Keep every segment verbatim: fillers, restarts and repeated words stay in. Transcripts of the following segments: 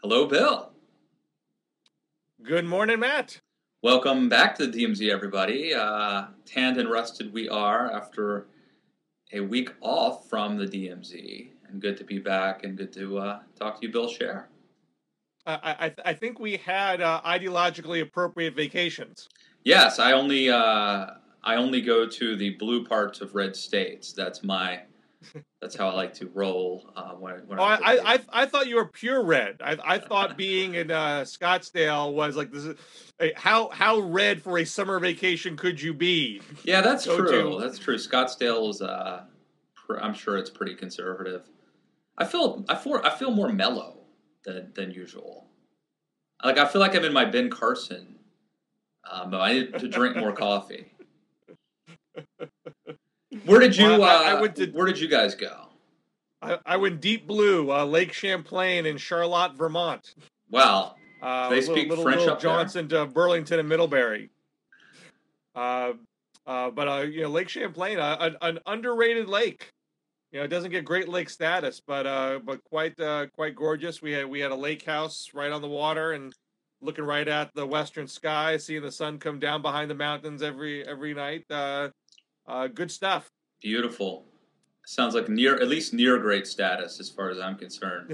Hello, Bill. Good morning, Matt. Welcome back to the D M Z, everybody. Uh, tanned and rusted we are after a week off from the D M Z. And good to be back and good to uh, talk to you, Bill Scher. Uh, I I, I think we had uh, ideologically appropriate vacations. Yes, I only uh, I only go to the blue parts of red states. That's my that's how I like to roll uh, when when Oh, I'm I, away. I I thought you were pure red. I I thought being in uh, Scottsdale was like this. Is, eh, how how red for a summer vacation could you be? Yeah, that's Go true. to That's true. Scottsdale is uh, pr- I'm sure it's pretty conservative. I feel I feel I feel more mellow than than usual. Like I feel like I'm in my Ben Carson. Um, but I need to drink more coffee. Where did well, you I, I uh, went to Where did you guys go? I, I went deep blue, uh, Lake Champlain in Charlotte, Vermont. Wow, do Uh, they little speak little French little up there? Johnson to Burlington and Middlebury. Uh, uh, but uh, you know, Lake Champlain, uh, an, an underrated lake. You know, it doesn't get Great Lake status, but uh, but quite uh, quite gorgeous. We had we had a lake house right on the water and looking right at the western sky, seeing the sun come down behind the mountains every every night. Uh, uh, good stuff. Beautiful. Sounds like near at least near great status as far as I'm concerned.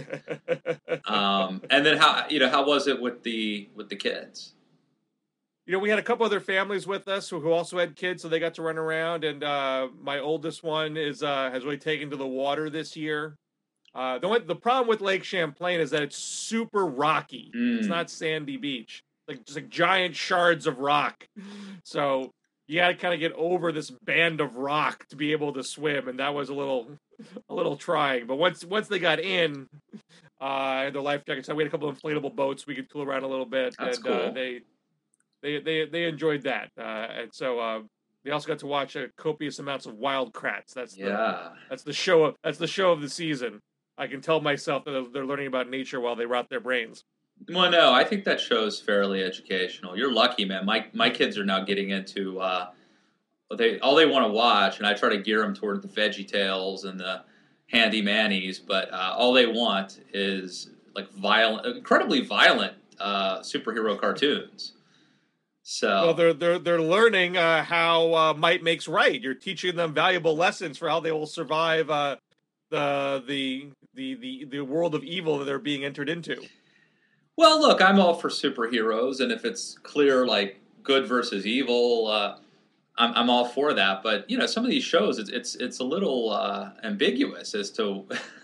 Um, and then how you know how was it with the with the kids? You know, we had a couple other families with us who, who also had kids, so they got to run around. And uh, my oldest one is uh, has really taken to the water this year. Uh, the only, the problem with Lake Champlain is that it's super rocky. It's Mm, not sandy beach, like just like giant shards of rock. So you got to kind of get over this band of rock to be able to swim, and that was a little a little trying. But once once they got in, uh, and their life jackets, we had a couple of inflatable boats we could tool around a little bit, that's and uh, cool. they they they they enjoyed that. Uh, and so uh, they also got to watch uh, copious amounts of wild kratts. That's the Yeah. that's the show of that's the show of the season. I can tell myself that they're learning about nature while they rot their brains. Well, no, I think that show's fairly educational. You're lucky, man. My my kids are now getting into uh, they all they want to watch, and I try to gear them toward the Veggie Tales and the Handy Mannies, but uh, all they want is like violent, incredibly violent uh, superhero cartoons. Well, So they're they're they're learning uh, how uh, might makes right. You're teaching them valuable lessons for how they will survive uh, the, the the the the world of evil that they're being entered into. well, look, I'm all for superheroes, and if it's clear like good versus evil, uh, I'm, I'm all for that. But you know, some of these shows, it's it's, it's a little uh, ambiguous as to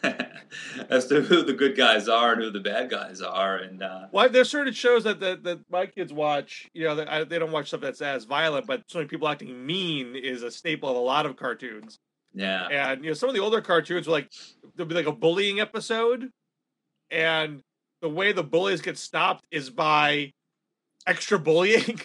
as to who the good guys are and who the bad guys are, and uh, Well, there's certain shows that, that that my kids watch. You know, that I, they don't watch stuff that's as violent, but certainly people acting mean is a staple of a lot of cartoons. yeah, And you know, some of the older cartoons were like there'll be like a bullying episode, and the way the bullies get stopped is by extra bullying.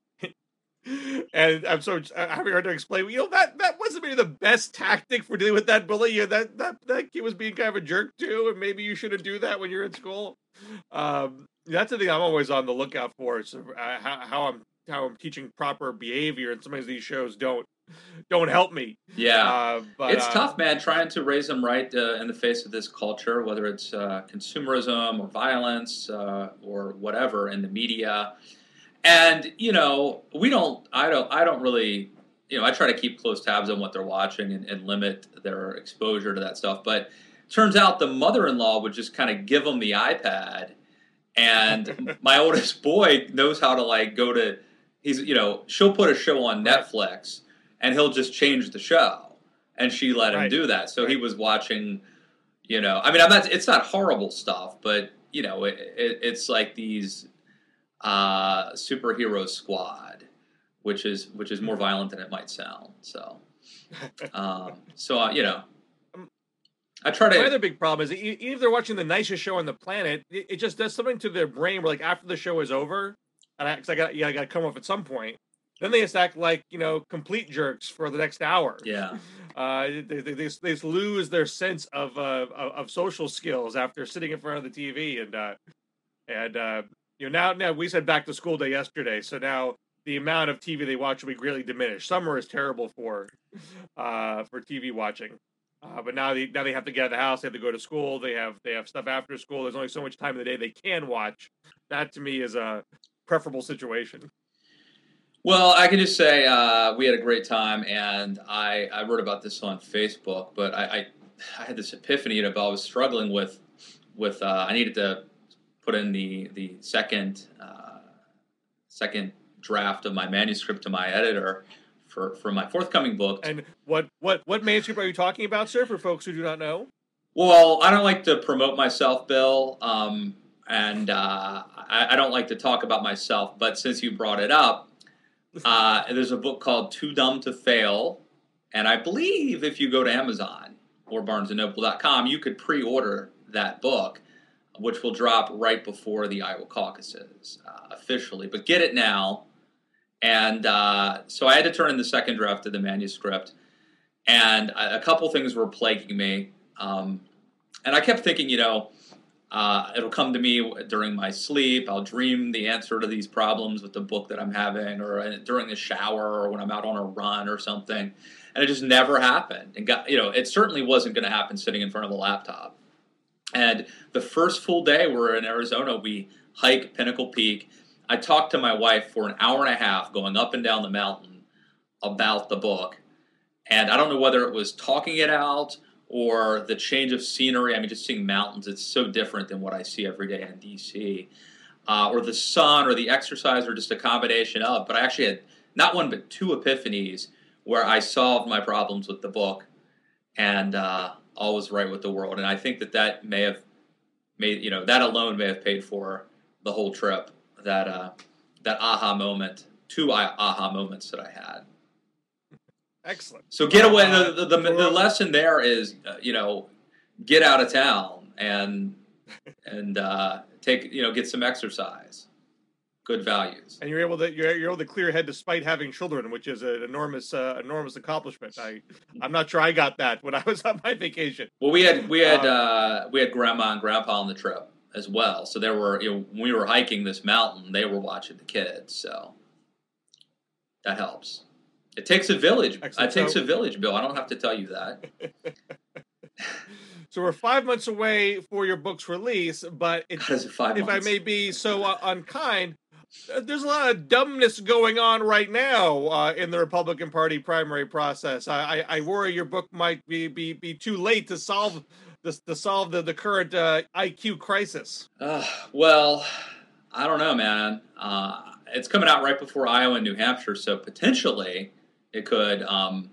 And I'm so having hard to explain. You know that that wasn't maybe the best tactic for dealing with that bully. You know, that that that kid was being kind of a jerk too, and maybe you shouldn't do that when you're in school. Um, that's the thing I'm always on the lookout for. So uh, how, how I'm how I'm teaching proper behavior, and sometimes these shows don't don't help me. yeah. Uh, but It's uh, tough, man, trying to raise them right uh, in the face of this culture, whether it's uh, consumerism or violence uh, or whatever in the media. And you know, we don't. I don't. I don't really. You know, I try to keep close tabs on what they're watching and, and limit their exposure to that stuff. But turns out the mother-in-law would just kind of give them the iPad, and my oldest boy knows how to like go to. He's you know she'll put a show on right, Netflix, and he'll just change the show, and she let him right, do that. So he right. was watching. You know, I mean, I'm not. It's not horrible stuff, but you know, it, it, it's like these uh, superhero squad, which is which is more violent than it might sound. So, um, so uh, you know, Um, I try My to. other big problem is e- even if they're watching the nicest show on the planet, it, it just does something to their brain where, like, after the show is over, and I, cause I got, yeah, I got to come off at some point. Then they just act like you know complete jerks for the next hour. Yeah, Uh, they, they, they, just- they just lose their sense of, uh, of of social skills after sitting in front of the T V, and uh, and uh, you know now now we said back to school day yesterday, so now the amount of T V they watch will be greatly diminished. Summer is terrible for uh, for T V watching. Uh, but now they now they have to get out of the house. They have to go to school. They have they have stuff after school. There's only so much time in the day they can watch. That to me is a preferable situation. Well, I can just say uh, we had a great time, and I, I wrote about this on Facebook. But I, I, I had this epiphany that I was struggling with with uh, I needed to put in the the second uh, second draft of my manuscript to my editor for, for my forthcoming book. And what, what, what manuscript are you talking about, sir, for folks who do not know? Well, I don't like to promote myself, Bill, um, and uh, I, I don't like to talk about myself, but since you brought it up, uh, there's a book called Too Dumb to Fail, and I believe if you go to Amazon or barnes and noble dot com, you could pre-order that book, which will drop right before the Iowa caucuses uh, officially, but get it now. And uh, so I had to turn in the second draft of the manuscript, and a, a couple things were plaguing me. Um, and I kept thinking, you know, uh, it'll come to me during my sleep. I'll dream the answer to these problems with the book that I'm having, or during the shower, or when I'm out on a run or something. And it just never happened. And got, you know, it certainly wasn't going to happen sitting in front of a laptop. And the first full day we're in Arizona, we hike Pinnacle Peak. I talked to my wife for an hour and a half going up and down the mountain about the book. And I don't know whether it was talking it out or the change of scenery. I mean, just seeing mountains, it's so different than what I see every day in D C. Uh, or the sun or the exercise or just a combination of. But I actually had not one but two epiphanies where I solved my problems with the book and uh, all was right with the world. And I think that that may have made, you know, that alone may have paid for the whole trip. That uh, that aha moment, two aha moments that I had. Excellent. So get away. Uh, the, the, the, the lesson there is, uh, you know, get out of town and and uh, take, you know, get some exercise. Good values. And you're able to you're, you're able to clear your head despite having children, which is an enormous uh, enormous accomplishment. I I'm not sure I got that when I was on my vacation. Well, we had we had uh, uh, we had grandma and grandpa on the trip as well. So there were, you know, when we were hiking this mountain, they were watching the kids. So that helps. It takes a village. Excellent. It takes a village, Bill. I don't have to tell you that. So we're five months away for your book's release, but it, it five if months? I may be so uh, unkind, there's a lot of dumbness going on right now uh, in the Republican Party primary process. I, I, I worry your book might be, be, be too late to solve this to solve the, the current uh, I Q crisis. Uh, well, I don't know, man. Uh, it's coming out right before Iowa and New Hampshire, so potentially it could. Um,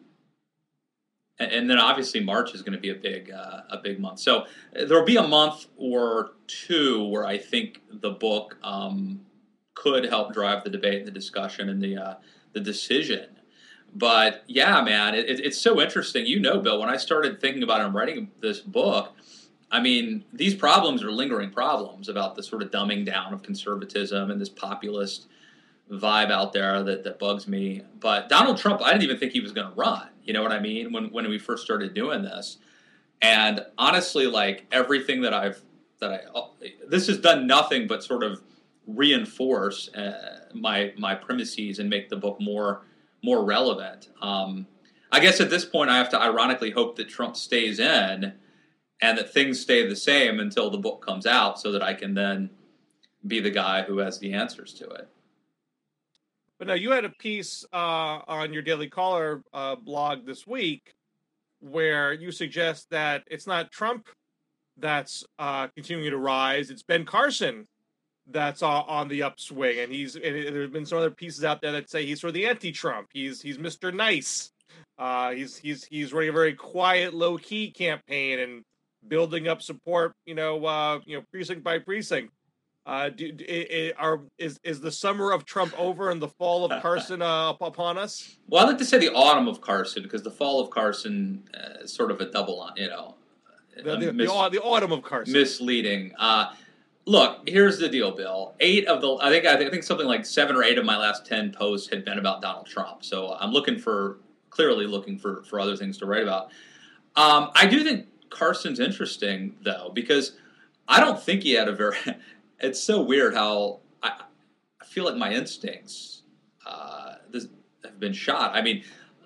and, and then obviously March is going to be a big uh, a big month. So there'll be a month or two where I think the book um, could help drive the debate and the discussion and the uh, the decision. But yeah, man, it, it, it's so interesting. You know, Bill, when I started thinking about and writing this book, I mean, these problems are lingering problems about the sort of dumbing down of conservatism and this populist vibe out there that, that bugs me. But Donald Trump, I didn't even think he was going to run. You know what I mean? When when we first started doing this, and honestly, like everything that I've that I this has done nothing but sort of reinforce uh, my my premises and make the book more. more relevant. Um, I guess at this point I have to ironically hope that Trump stays in and that things stay the same until the book comes out so that I can then be the guy who has the answers to it. But now you had a piece uh, on your Daily Caller uh, blog this week where you suggest that it's not Trump that's uh, continuing to rise, it's Ben Carson that's uh, on the upswing, and he's and there have been some other pieces out there that say he's sort of the anti-Trump. He's he's Mister Nice. Uh, he's he's he's running a very quiet, low-key campaign and building up support. You know, uh, you know, precinct by precinct. Uh, do, do, are is is the summer of Trump over and the fall of Carson uh, upon us? Well, I like to say the autumn of Carson because the fall of Carson uh, is sort of a double, you know, the the, mis- the, the autumn of Carson misleading. Uh, Look, here's the deal, Bill. Eight of the, I think, I think something like seven or eight of my last ten posts had been about Donald Trump. So I'm looking for, clearly looking for, for other things to write about. Um, I do think Carson's interesting, though, because I don't think he had a very, it's so weird how I, I feel like my instincts uh, this, have been shot. I mean,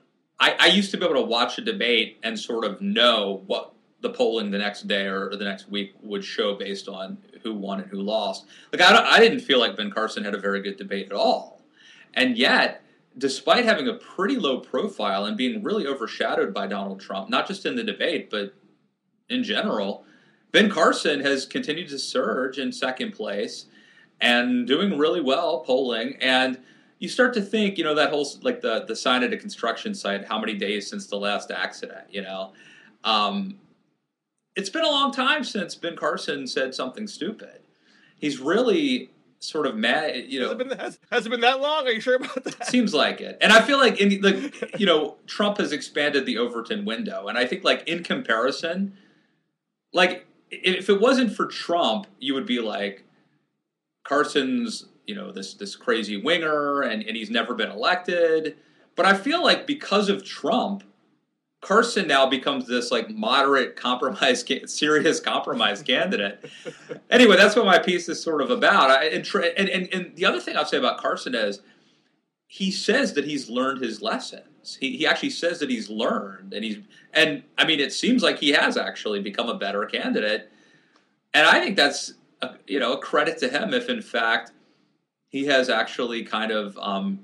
I, I used to be able to watch a debate and sort of know what the polling the next day or, or the next week would show based on who won and who lost. Like I, don't, I didn't feel like Ben Carson had a very good debate at all. And yet, despite having a pretty low profile and being really overshadowed by Donald Trump, not just in the debate, but in general, Ben Carson has continued to surge in second place and doing really well polling. And you start to think, you know, that whole, like the, the sign at a construction site, how many days since the last accident, you know? Um, it's been a long time since Ben Carson said something stupid. He's really sort of mad, you know. Has it been, has, has it been that long? Are you sure about that? Seems like it. And I feel like, in, like, you know, Trump has expanded the Overton window. And I think, like, in comparison, like, if it wasn't for Trump, you would be like, Carson's, you know, this this crazy winger, and, and he's never been elected. But I feel like because of Trump, Carson now becomes this like moderate compromise, serious compromise candidate. Anyway, that's what my piece is sort of about. I, and, and, and, and the other thing I'll say about Carson is he says that he's learned his lessons. He, he actually says that he's learned, and he's and I mean, it seems like he has actually become a better candidate. And I think that's a, you know a credit to him if in fact he has actually kind of um,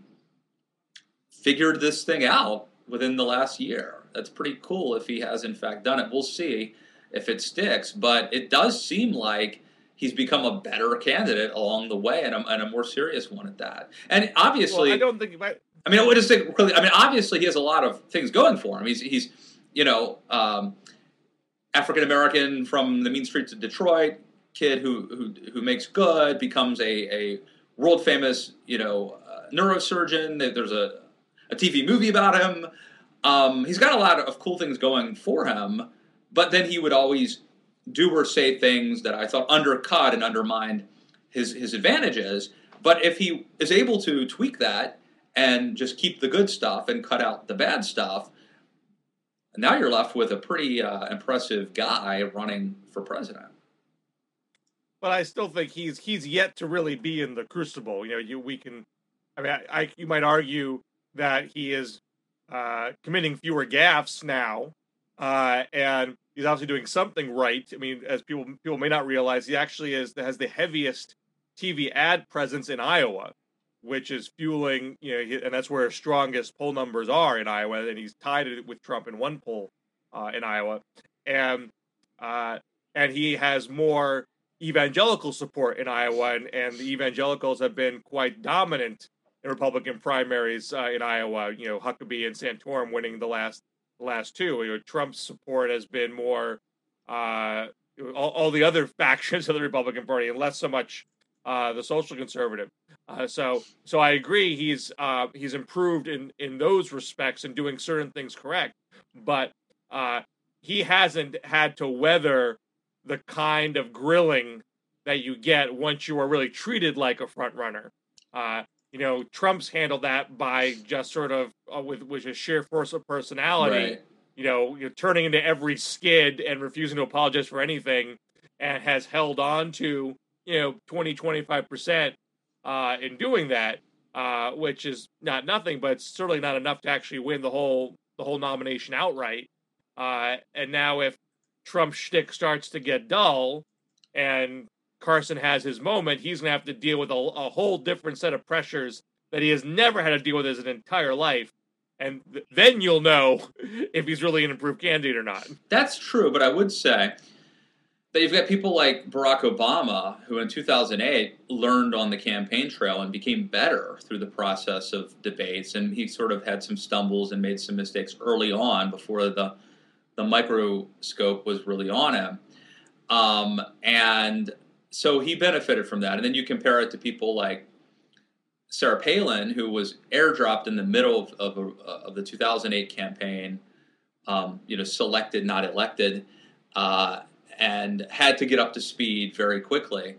figured this thing out within the last year. That's pretty cool if he has in fact done it. We'll see if it sticks, but it does seem like he's become a better candidate along the way, and a, and a more serious one at that. And obviously, well, I don't think you might. I mean, I would just say, I mean, obviously he has a lot of things going for him. He's he's you know um, African American from the mean streets of Detroit, kid who who who makes good, becomes a a world famous you know uh, neurosurgeon. There's a a T V movie about him. Um, he's got a lot of cool things going for him, but then he would always do or say things that I thought undercut and undermined his his advantages. But if he is able to tweak that and just keep the good stuff and cut out the bad stuff, now you're left with a pretty uh, impressive guy running for president. But I still think he's he's yet to really be in the crucible. You know, you we can, I mean, I, I you might argue that he is uh, committing fewer gaffes now, uh, and he's obviously doing something right. I mean, as people people may not realize, he actually is has the heaviest T V ad presence in Iowa, which is fueling, you know, and that's where his strongest poll numbers are in Iowa, and he's tied it with Trump in one poll uh, in Iowa, and uh, and he has more evangelical support in Iowa, and, and the evangelicals have been quite dominant in Republican primaries uh, in Iowa. You know, Huckabee and Santorum winning the last the last two. You know, Trump's support has been more uh, all, all the other factions of the Republican Party, and less so much uh, the social conservative. Uh, so, so I agree. He's uh, he's improved in in those respects and doing certain things correct, but uh, he hasn't had to weather the kind of grilling that you get once you are really treated like a front runner. Uh, you know, Trump's handled that by just sort of uh, with with a sheer force of personality. Right. You know, you're turning into every skid and refusing to apologize for anything, and has held on to, you know, twenty, twenty-five percent uh, in doing that, uh, which is not nothing, but it's certainly not enough to actually win the whole the whole nomination outright. Uh, and now if Trump's shtick starts to get dull and Carson has his moment, he's going to have to deal with a, a whole different set of pressures that he has never had to deal with his entire life. And th- then you'll know if he's really an improved candidate or not. That's true, but I would say that you've got people like Barack Obama, who in two thousand eight learned on the campaign trail and became better through the process of debates. And he sort of had some stumbles and made some mistakes early on before the, the microscope was really on him. Um, and so he benefited from that. And then you compare it to people like Sarah Palin, who was airdropped in the middle of, of, a, of the two thousand eight campaign, um, you know, selected, not elected, uh, and had to get up to speed very quickly.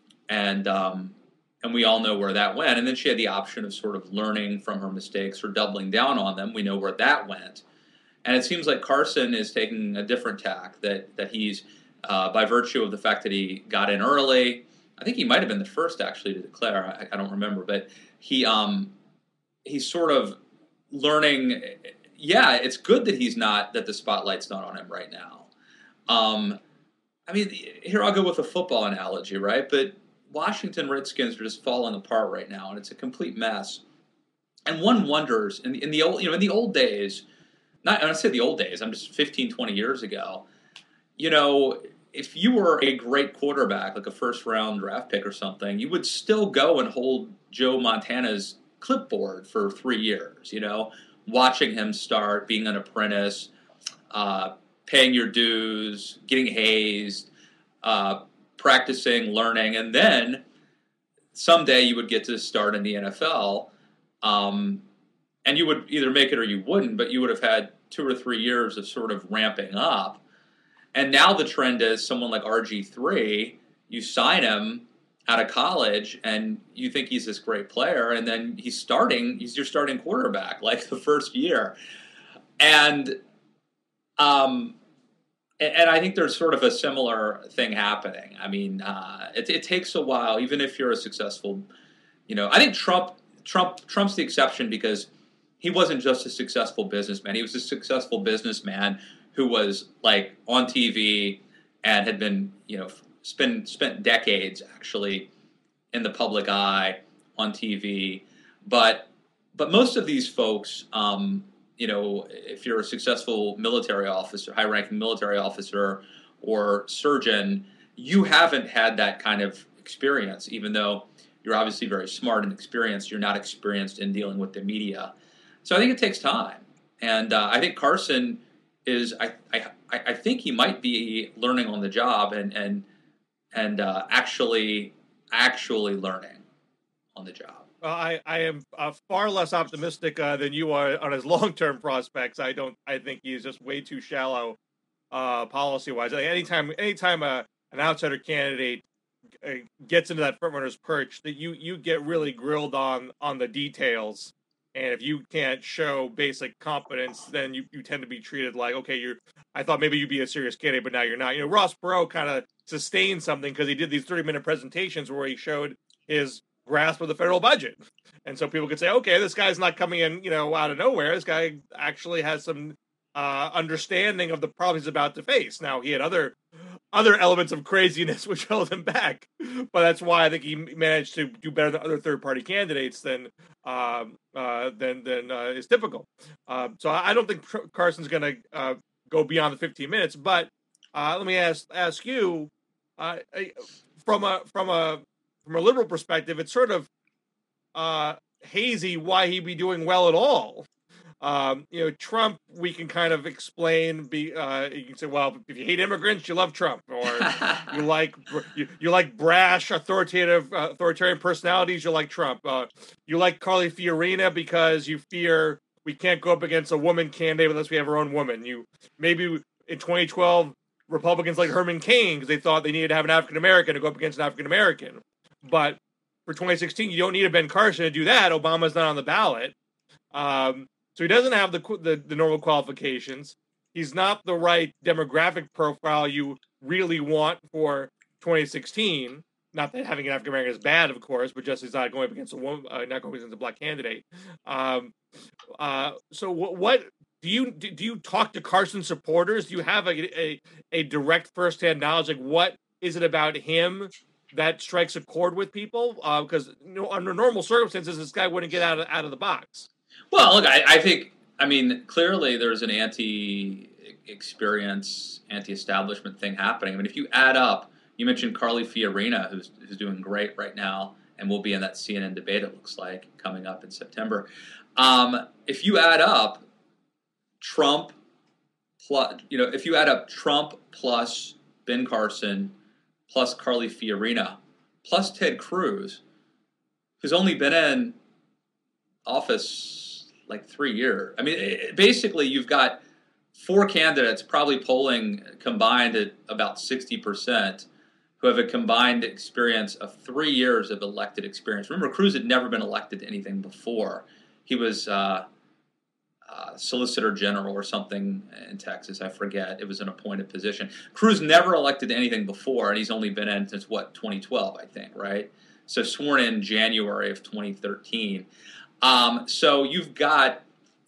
And um, and we all know where that went. And then she had the option of sort of learning from her mistakes or doubling down on them. We know where that went. And it seems like Carson is taking a different tack, that, that he's, uh, by virtue of the fact that he got in early, I think he might have been the first actually to declare, I, I don't remember, but he um, he's sort of learning, yeah, it's good that he's not, that the spotlight's not on him right now. Um, I mean, here I'll go with a football analogy, right? But Washington Redskins are just falling apart right now, and it's a complete mess. And one wonders, in the, in the old, you know, in the old days, not, I say the old days, I'm just fifteen, twenty years ago, you know, if you were a great quarterback, like a first-round draft pick or something, you would still go and hold Joe Montana's clipboard for three years, you know, watching him start, being an apprentice, uh, paying your dues, getting hazed, uh, practicing, learning, and then someday you would get to start in the N F L, um, and you would either make it or you wouldn't, but you would have had two or three years of sort of ramping up. And now the trend is someone like R G three, you sign him out of college and you think he's this great player, and then he's starting, he's your starting quarterback like the first year. And um, and I think there's sort of a similar thing happening. I mean, uh, it, it takes a while, even if you're a successful, you know, I think Trump, Trump, Trump's the exception because he wasn't just a successful businessman. He was a successful businessman who was like on T V and had been, you know, spent spent decades actually in the public eye on T V. But but most of these folks, um, you know, if you're a successful military officer, high-ranking military officer or surgeon, you haven't had that kind of experience, even though you're obviously very smart and experienced. You're not experienced in dealing with the media. So I think it takes time. And uh, I think Carson is, I, I I think he might be learning on the job and and and uh, actually actually learning on the job. Uh, I I am uh, far less optimistic uh, than you are on his long term prospects. I don't. I think he's just way too shallow, uh, policy wise. Like anytime anytime uh, an outsider candidate uh, gets into that front runner's perch, that you you get really grilled on on the details. And if you can't show basic competence, then you, you tend to be treated like, okay, you're. I thought maybe you'd be a serious candidate, but now you're not. You know, Ross Perot kind of sustained something because he did these thirty minute presentations where he showed his grasp of the federal budget, and so people could say, okay, this guy's not coming in, you know, out of nowhere. This guy actually has some uh, understanding of the problems he's about to face. Now he had other other elements of craziness which held him back, but that's why I think he managed to do better than other third party candidates than. Um, uh, than than uh, is typical. Uh, so I don't think Carson's going to uh, go beyond the fifteen minutes. But uh, let me ask ask you, uh, from a from a from a liberal perspective, it's sort of uh, hazy why he'd be doing well at all. Um, you know, Trump, we can kind of explain. Be uh, you can say, well, if you hate immigrants, you love Trump, or you like you, you like brash, authoritative, uh, authoritarian personalities, you like Trump. Uh, you like Carly Fiorina because you fear we can't go up against a woman candidate unless we have our own woman. You maybe in twenty twelve, Republicans like Herman Cain because they thought they needed to have an African American to go up against an African American. But for twenty sixteen, you don't need a Ben Carson to do that. Obama's not on the ballot. Um, So he doesn't have the, the the normal qualifications. He's not the right demographic profile you really want for twenty sixteen. Not that having an African American is bad, of course, but just he's not going up against a woman, uh, not going against a black candidate. Um, uh, so what, what do you do? You talk to Carson supporters? Do you have a a, a direct firsthand knowledge? Like, what is it about him that strikes a chord with people? Because uh, you know, under normal circumstances, this guy wouldn't get out of out of the box. Well, look, I, I think, I mean, clearly there's an anti-experience, anti-establishment thing happening. I mean, if you add up, you mentioned Carly Fiorina, who's, who's doing great right now, and will be in that C N N debate, it looks like, coming up in September. Um, if you add up Trump plus, you know, if you add up Trump plus Ben Carson plus Carly Fiorina plus Ted Cruz, who's only been in office like three years. I mean, it, basically, you've got four candidates probably polling combined at about sixty percent who have a combined experience of three years of elected experience. Remember, Cruz had never been elected to anything before. He was uh, uh, Solicitor General or something in Texas. I forget. It was an appointed position. Cruz never elected to anything before, and he's only been in since, what, twenty twelve, I think, right? So sworn in January of twenty thirteen. Um, so you've got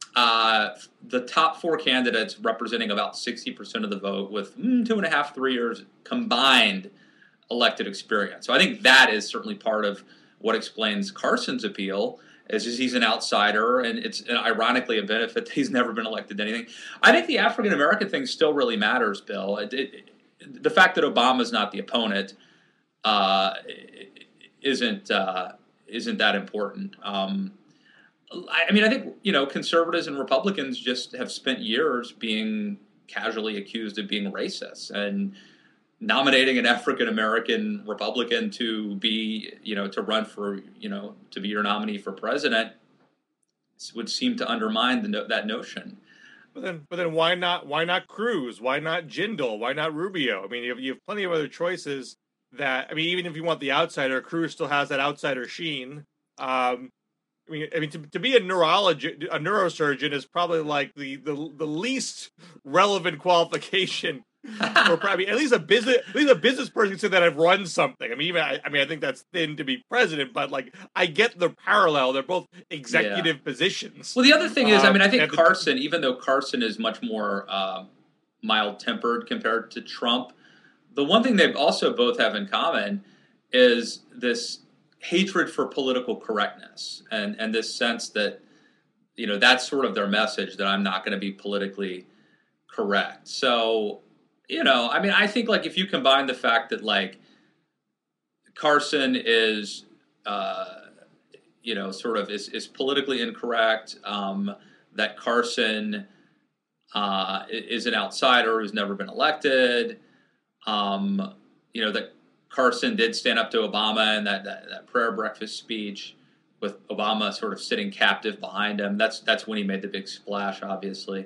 uh, the top four candidates representing about sixty percent of the vote with mm, two and a half, three years combined elected experience. So I think that is certainly part of what explains Carson's appeal, is just he's an outsider, and it's and ironically a benefit that he's never been elected to anything. I think the African American thing still really matters, Bill. It, it, the fact that Obama's not the opponent uh, isn't uh, isn't that important. Um, I mean, I think, you know, conservatives and Republicans just have spent years being casually accused of being racist, and nominating an African American Republican to be, you know, to run for, you know, to be your nominee for president would seem to undermine the no- that notion. But then, but then, why not? Why not Cruz? Why not Jindal? Why not Rubio? I mean, you have, you have plenty of other choices. That I mean, even if you want the outsider, Cruz still has that outsider sheen. Um, I mean, I mean, to, to be a neurologist, a neurosurgeon is probably like the, the, the least relevant qualification for probably at least a business, at least a business person can say that I've run something. I mean, even I, I mean, I think that's thin to be president, but like I get the parallel. They're both executive yeah. positions. Well, the other thing is, um, I mean, I think the, Carson, even though Carson is much more uh, mild tempered compared to Trump, the one thing they also both have in common is this hatred for political correctness, and, and this sense that, you know, that's sort of their message, that I'm not going to be politically correct. So, you know, I mean, I think, like, if you combine the fact that, like, Carson is, uh, you know, sort of is, is politically incorrect, um, that Carson uh, is an outsider who's never been elected, um, you know, that Carson did stand up to Obama in that, that, that prayer breakfast speech with Obama sort of sitting captive behind him. That's that's when he made the big splash, obviously.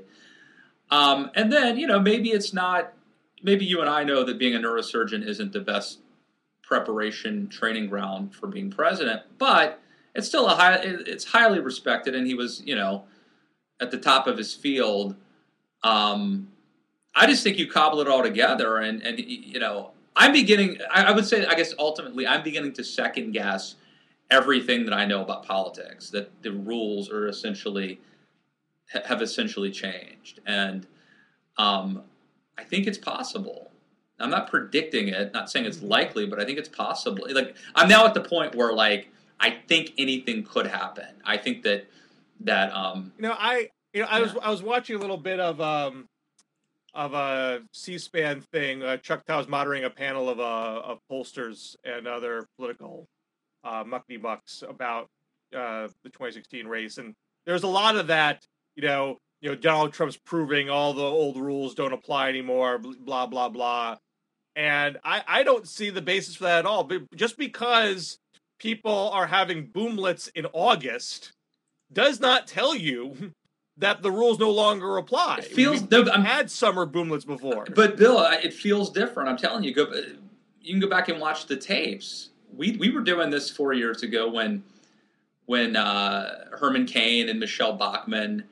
Um, and then, you know, maybe it's not, maybe you and I know that being a neurosurgeon isn't the best preparation training ground for being president, but it's still a high, it's highly respected, and he was, you know, at the top of his field. Um, I just think you cobble it all together, and, and you know, I'm beginning, I would say, I guess ultimately, I'm beginning to second guess everything that I know about politics, that the rules are essentially, have essentially changed. And um, I think it's possible. I'm not predicting it, not saying it's likely, but I think it's possible. Like, I'm now at the point where, like, I think anything could happen. I think that, that, um, you know, I, you know, I yeah. was, I was watching a little bit of, um, of a C-SPAN thing. Uh, Chuck Todd was moderating a panel of uh, of pollsters and other political uh, muckety-mucks about uh, the twenty sixteen race, and there's a lot of that. You know, you know, Donald Trump's proving all the old rules don't apply anymore. Blah blah blah, and I I don't see the basis for that at all. But just because people are having boomlets in August does not tell you that the rules no longer apply. It feels We've, no, we've had summer boomlets before, but Bill, it feels different. I'm telling you, go. You can go back and watch the tapes. We we were doing this four years ago when when uh, Herman Cain and Michelle Bachmann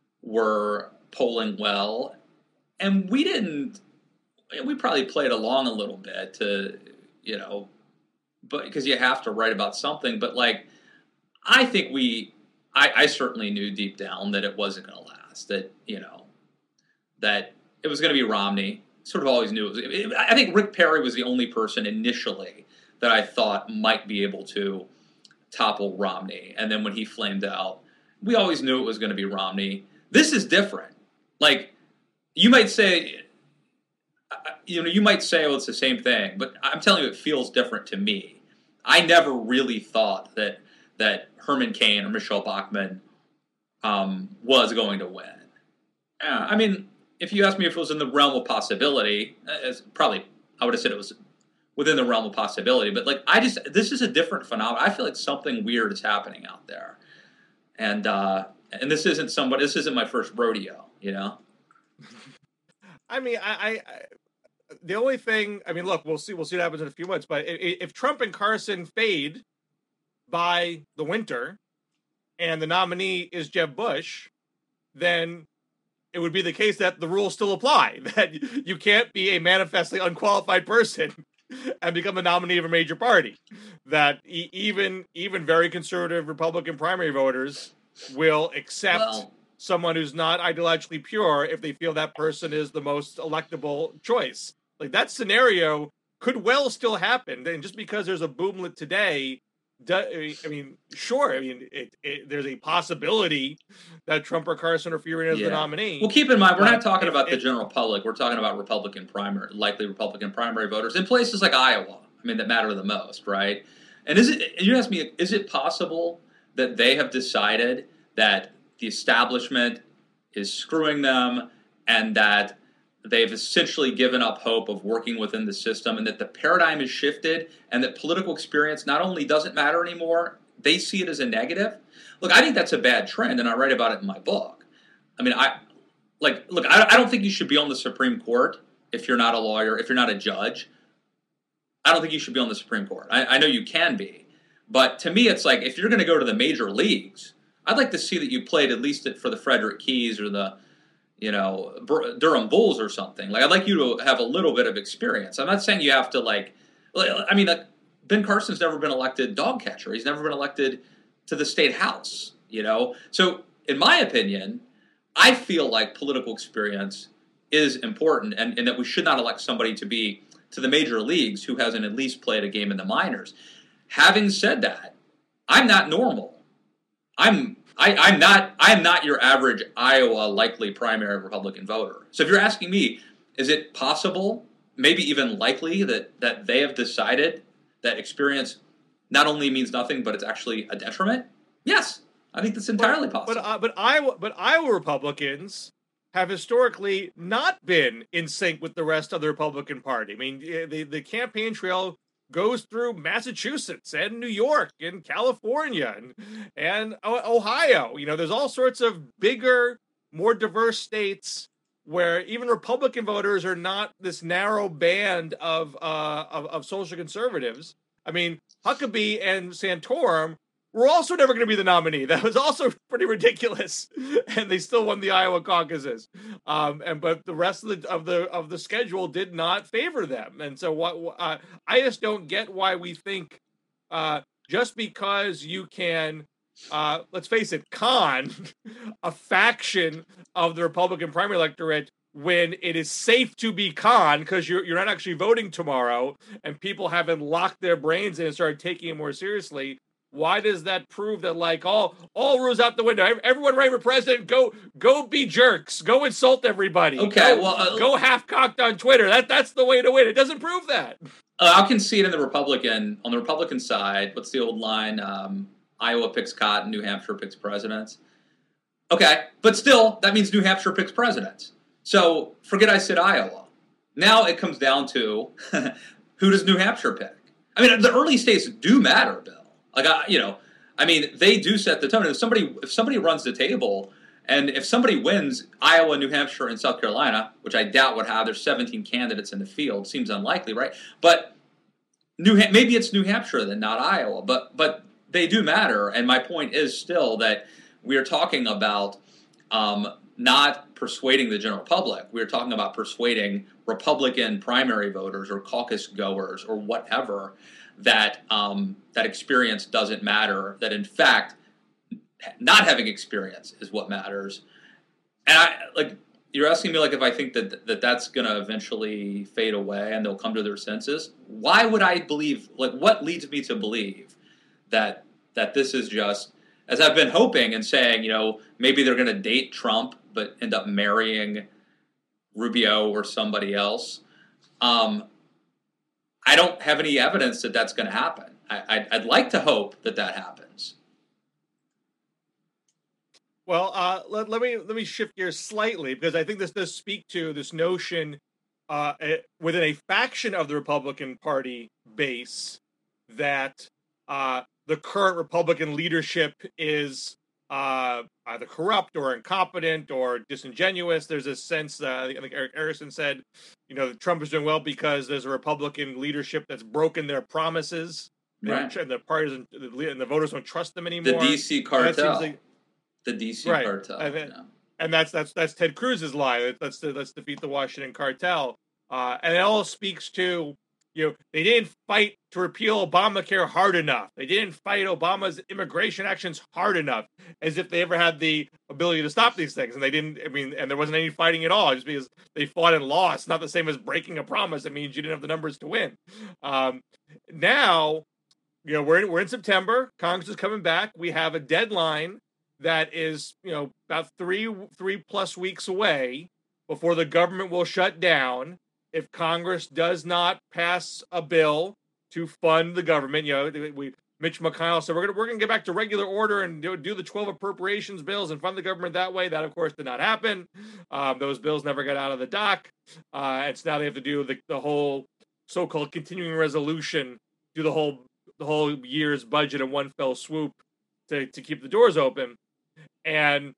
were polling well, and we didn't. We probably played along a little bit to, you know, but because you have to write about something. But like, I think we. I, I certainly knew deep down that it wasn't going to last, that, you know, that it was going to be Romney. Sort of always knew it was. It, I think Rick Perry was the only person initially that I thought might be able to topple Romney. And then when he flamed out, we always knew it was going to be Romney. This is different. Like, you might say, you know, you might say, well, it's the same thing. But I'm telling you, it feels different to me. I never really thought that that Herman Cain or Michelle Bachmann um, was going to win. Yeah, I mean, if you asked me if it was in the realm of possibility, it's probably I would have said it was within the realm of possibility. But like, I just this is a different phenomenon. I feel like something weird is happening out there, and uh, and this isn't somebody. This isn't my first rodeo, you know. I mean, I, I, I the only thing. I mean, look, we'll see. We'll see what happens in a few months. But if, if Trump and Carson fade by the winter, and the nominee is Jeb Bush, then it would be the case that the rules still apply, that you can't be a manifestly unqualified person and become a nominee of a major party. That e- even even very conservative Republican primary voters will accept well, someone who's not ideologically pure if they feel that person is the most electable choice. Like, that scenario could well still happen. And just because there's a boomlet today, do, I mean, sure, I mean, it, it, there's a possibility that Trump or Carson are fearing as yeah. the nominee. Well, keep in mind, we're not talking if, about if, the general public. We're talking about Republican primary, likely Republican primary voters in places like Iowa. I mean, that matter the most, right? And is it? You asked me, is it possible that they have decided that the establishment is screwing them and that they've essentially given up hope of working within the system, and that the paradigm has shifted, and that political experience not only doesn't matter anymore, they see it as a negative? Look, I think that's a bad trend, and I write about it in my book. I mean, I like look. I, I don't think you should be on the Supreme Court if you're not a lawyer, if you're not a judge. I don't think you should be on the Supreme Court. I, I know you can be, but to me, it's like if you're going to go to the major leagues, I'd like to see that you played at least for the Frederick Keys or the you know, Durham Bulls or something. Like, I'd like you to have a little bit of experience. I'm not saying you have to, like, I mean, like, Ben Carson's never been elected dog catcher. He's never been elected to the state house, you know? So, in my opinion, I feel like political experience is important, and, and that we should not elect somebody to be to the major leagues who hasn't at least played a game in the minors. Having said that, I'm not normal. I'm I, I'm not I'm not your average Iowa likely primary Republican voter. So if you're asking me, is it possible, maybe even likely, that, that they have decided that experience not only means nothing, but it's actually a detriment? Yes, I think that's entirely but, possible. But, uh, but Iowa but Iowa Republicans have historically not been in sync with the rest of the Republican Party. I mean, the the campaign trail goes through Massachusetts and New York and California and, and Ohio. You know, there's all sorts of bigger, more diverse states where even Republican voters are not this narrow band of uh, of, of social conservatives. I mean, Huckabee and Santorum were also never going to be the nominee. That was also pretty ridiculous, and they still won the Iowa caucuses. Um, and but the rest of the of the of the schedule did not favor them, and so what? Uh, I just don't get why we think uh, just because you can, uh, let's face it, con a faction of the Republican primary electorate when it is safe to be con because you're you're not actually voting tomorrow, and people haven't locked their brains in and started taking it more seriously. Why does that prove that, like, all all rules out the window? Everyone running for president, go go be jerks. Go insult everybody. Okay, go, well, uh, go half-cocked on Twitter. That That's the way to win. It doesn't prove that. Uh, I'll concede in the Republican, on the Republican side, what's the old line? Um, Iowa picks cotton, New Hampshire picks presidents. Okay, but still, that means New Hampshire picks presidents. So forget I said Iowa. Now it comes down to who does New Hampshire pick? I mean, the early states do matter, Bill. Like, I, you know, I mean, they do set the tone. And if somebody, if somebody runs the table, and if somebody wins Iowa, New Hampshire, and South Carolina, which I doubt would have, there's seventeen candidates in the field, seems unlikely, right? But New maybe it's New Hampshire then, not Iowa. But but they do matter. And my point is still that we are talking about um, not persuading the general public. We are talking about persuading Republican primary voters or caucus goers or whatever. That um, that experience doesn't matter, that in fact, not having experience is what matters. And I like you're asking me like if I think that, that that's going to eventually fade away and they'll come to their senses. Why would I believe, like what leads me to believe that that this is just, as I've been hoping and saying, you know, maybe they're going to date Trump but end up marrying Rubio or somebody else. Um, I don't have any evidence that that's going to happen. I, I'd, I'd like to hope that that happens. Well, uh, let, let me let me shift gears slightly because I think this does speak to this notion uh, within a faction of the Republican Party base that uh, the current Republican leadership is uh, either corrupt or incompetent or disingenuous. There's a sense that I think Eric Erickson said, you know, Trump is doing well because there's a Republican leadership that's broken their promises, right? And the parties and the, and the voters don't trust them anymore. The D C cartel, like, the D C right. cartel, and, then, yeah. and that's that's that's Ted Cruz's lie. Let's let's defeat the Washington cartel, uh, and it all speaks to, you know, they didn't fight to repeal Obamacare hard enough. They didn't fight Obama's immigration actions hard enough, as if they ever had the ability to stop these things. And they didn't, I mean, and there wasn't any fighting at all, just because they fought and lost. Not the same as breaking a promise. It means you didn't have the numbers to win. Um, now, you know, we're in, we're in September. Congress is coming back. We have a deadline that is, you know, about three, three plus weeks away before the government will shut down. If Congress does not pass a bill to fund the government, you know, we Mitch McConnell said we're going to we're going to get back to regular order and do, do the twelve appropriations bills and fund the government that way. That, of course, did not happen. Um, those bills never got out of the dock, uh, and so now they have to do the, the whole so-called continuing resolution, do the whole the whole year's budget in one fell swoop to to keep the doors open. And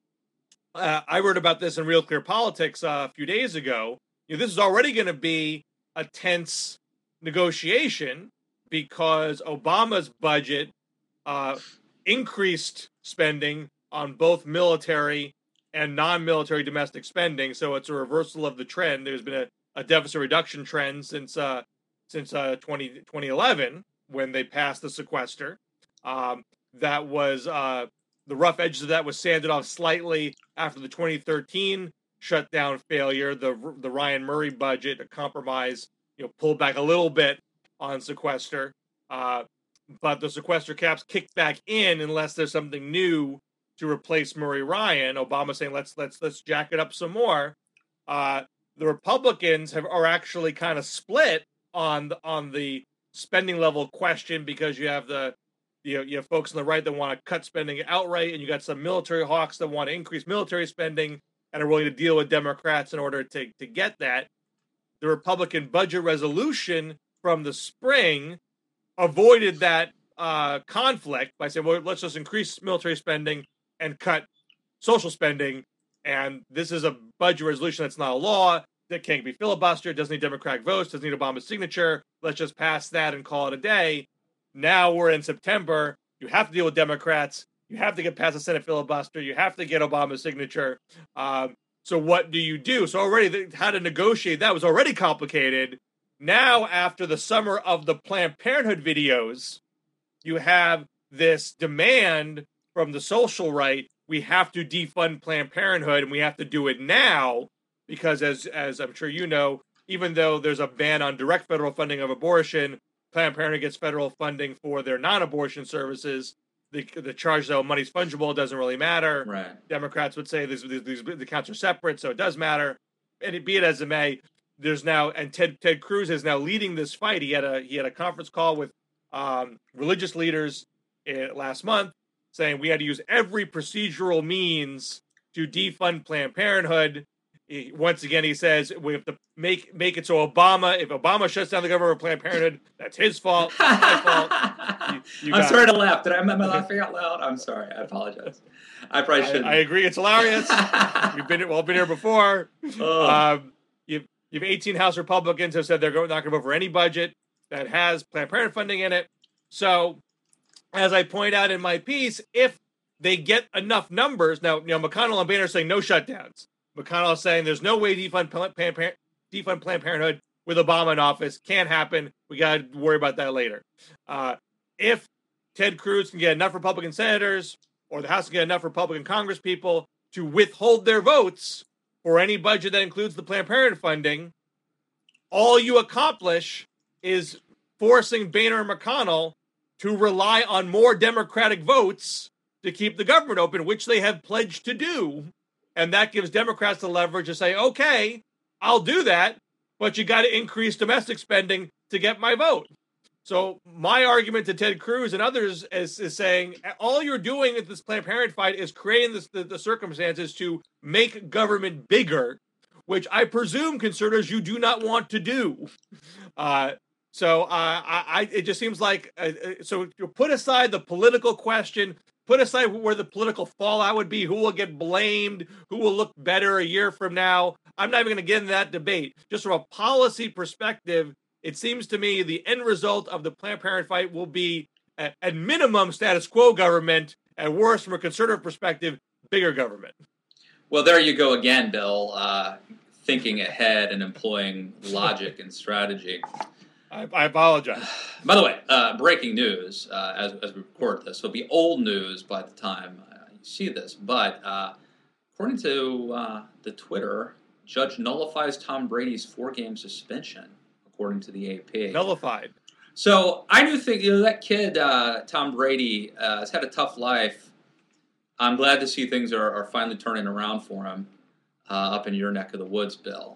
uh, I wrote about this in Real Clear Politics uh, a few days ago. You know, this is already going to be a tense negotiation because Obama's budget uh, increased spending on both military and non-military domestic spending. So it's a reversal of the trend. There's been a, a deficit reduction trend since uh, since uh, twenty, twenty eleven when they passed the sequester. Um, that was uh, the rough edges of that was sanded off slightly after the twenty thirteen shutdown failure. The the Ryan Murray budget, a compromise, you know, pulled back a little bit on sequester, uh, but the sequester caps kicked back in unless there's something new to replace Murray Ryan. Obama saying let's let's let's jack it up some more. Uh, the Republicans have are actually kind of split on the on the spending level question because you have the you know you have folks on the right that want to cut spending outright, and you got some military hawks that want to increase military spending and are willing to deal with Democrats in order to, to get that. The Republican budget resolution from the spring avoided that uh, conflict by saying, well, let's just increase military spending and cut social spending. And this is a budget resolution that's not a law, that can't be filibustered, doesn't need Democratic votes, doesn't need Obama's signature. Let's just pass that and call it a day. Now we're in September. You have to deal with Democrats. You have to get past the Senate filibuster. You have to get Obama's signature. Um, so what do you do? So already the, how to negotiate that was already complicated. Now, after the summer of the Planned Parenthood videos, you have this demand from the social right. We have to defund Planned Parenthood, and we have to do it now because, as as I'm sure you know, even though there's a ban on direct federal funding of abortion, Planned Parenthood gets federal funding for their non-abortion services. The the charge that money's fungible doesn't really matter. Right. Democrats would say these, these, these the accounts are separate, so it does matter. And it, be it as it may, there's now and Ted Ted Cruz is now leading this fight. He had a he had a conference call with um, religious leaders uh, last month, saying we had to use every procedural means to defund Planned Parenthood. He, once again, he says we have to make make it so Obama, if Obama shuts down the government of Planned Parenthood, that's his fault. That's my fault. You, you I'm sorry it. to laugh. Did I am I laughing out loud? I'm sorry. I apologize. I probably shouldn't. I, I agree. It's hilarious. We've been well been here before. Oh. Um, you've you've eighteen House Republicans have said they're not going to vote for any budget that has Planned Parenthood funding in it. So, as I point out in my piece, if they get enough numbers, now you know McConnell and Boehner are saying no shutdowns. McConnell is saying there's no way to defund Planned, Parent, defund Planned Parenthood with Obama in office. Can't happen. We got to worry about that later. Uh, if Ted Cruz can get enough Republican senators or the House can get enough Republican Congress people to withhold their votes for any budget that includes the Planned Parenthood funding, all you accomplish is forcing Boehner and McConnell to rely on more Democratic votes to keep the government open, which they have pledged to do. And that gives Democrats the leverage to say, okay, I'll do that, but you got to increase domestic spending to get my vote. So my argument to Ted Cruz and others is, is saying all you're doing at this Planned Parenthood fight is creating this, the, the circumstances to make government bigger, which I presume, conservatives, you do not want to do. Uh, so uh, I, I, it just seems like, uh, so you put aside the political question, put aside where the political fallout would be, who will get blamed, who will look better a year from now. I'm not even going to get into that debate. Just from a policy perspective, it seems to me the end result of the Planned Parenthood fight will be, at, at minimum, status quo government, at worst, from a conservative perspective, bigger government. Well, there you go again, Bill, uh, thinking ahead and employing logic and strategy. I, I apologize. By the way, uh, breaking news uh, as, as we record this. So it'll be old news by the time uh, you see this. But uh, according to uh, the Twitter, judge nullifies Tom Brady's four-game suspension, according to the A P. Nullified. So I do think, you know, that kid, uh, Tom Brady, uh, has had a tough life. I'm glad to see things are, are finally turning around for him uh, up in your neck of the woods, Bill.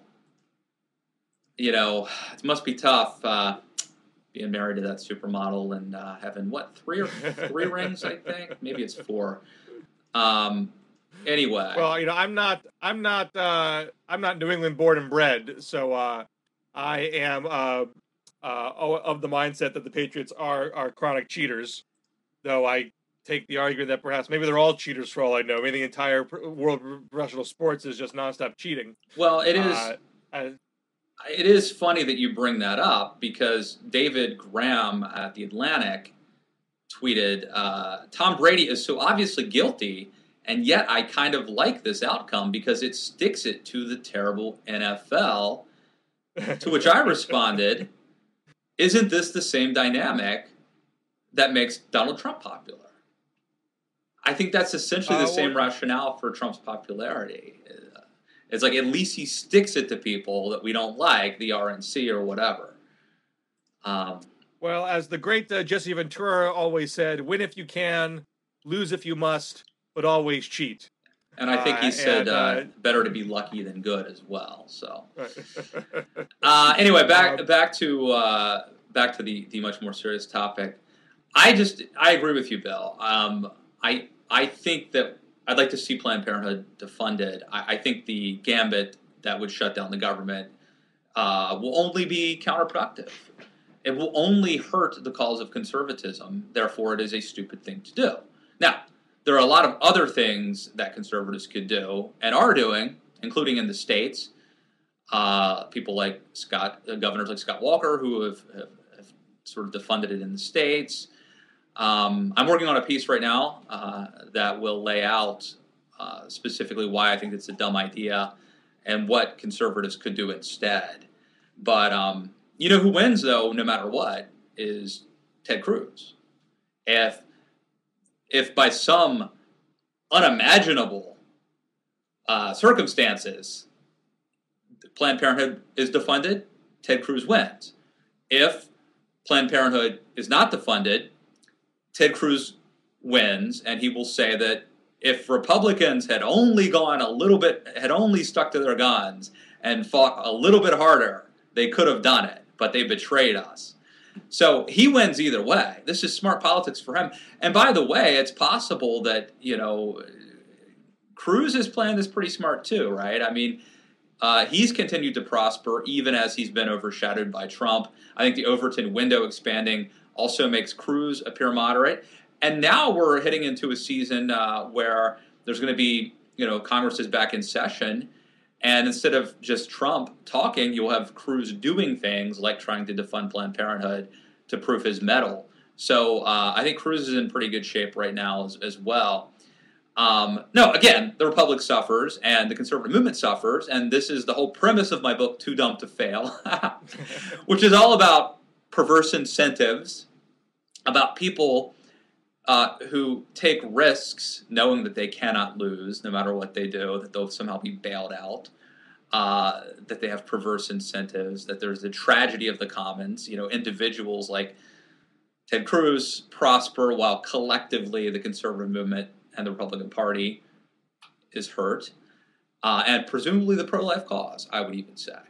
You know, it must be tough uh, being married to that supermodel and uh, having, what, three or three rings, I think? Maybe it's four. Um, anyway. Well, you know, I'm not, I'm not, uh, I'm not New England born and bred, so uh, I am uh, uh, of the mindset that the Patriots are are chronic cheaters. Though I take the argument that perhaps maybe they're all cheaters for all I know. Maybe the entire world of professional sports is just nonstop cheating. Well, it is. Uh, I, It is funny that you bring that up because David Graham at The Atlantic tweeted, uh, Tom Brady is so obviously guilty, and yet I kind of like this outcome because it sticks it to the terrible N F L, to which I responded, isn't this the same dynamic that makes Donald Trump popular? I think that's essentially the uh, same well, rationale for Trump's popularity. It's like at least he sticks it to people that we don't like, the R N C or whatever. Um, well, as the great uh, Jesse Ventura always said, win if you can, lose if you must, but always cheat. And I think he uh, said and, uh, uh, better to be lucky than good as well. So uh, anyway, back um, back to uh, back to the, the much more serious topic. I just I agree with you, Bill. Um, I I think that I'd like to see Planned Parenthood defunded. I, I think the gambit that would shut down the government uh, will only be counterproductive. It will only hurt the cause of conservatism. Therefore, it is a stupid thing to do. Now, there are a lot of other things that conservatives could do and are doing, including in the states. Uh, people like Scott, uh, governors like Scott Walker, who have, have, have sort of defunded it in the states. Um, I'm working on a piece right now uh, that will lay out uh, specifically why I think it's a dumb idea and what conservatives could do instead. But um, you know who wins, though, no matter what, is Ted Cruz. If if by some unimaginable uh, circumstances Planned Parenthood is defunded, Ted Cruz wins. If Planned Parenthood is not defunded, Ted Cruz wins, and he will say that if Republicans had only gone a little bit, had only stuck to their guns and fought a little bit harder, they could have done it, but they betrayed us. So he wins either way. This is smart politics for him. And by the way, it's possible that, you know, Cruz's plan is pretty smart too, right? I mean, uh, he's continued to prosper even as he's been overshadowed by Trump. I think the Overton window expanding also makes Cruz appear moderate. And now we're heading into a season uh, where there's going to be, you know, Congress is back in session. And instead of just Trump talking, you'll have Cruz doing things like trying to defund Planned Parenthood to prove his mettle. So uh, I think Cruz is in pretty good shape right now as, as well. Um, no, again, the Republic suffers and the conservative movement suffers. And this is the whole premise of my book, Too Dumb to Fail, which is all about perverse incentives, about people uh, who take risks knowing that they cannot lose no matter what they do, that they'll somehow be bailed out, uh, that they have perverse incentives, that there's the tragedy of the commons. You know, individuals like Ted Cruz prosper while collectively the conservative movement and the Republican Party is hurt, uh, and presumably the pro-life cause, I would even say.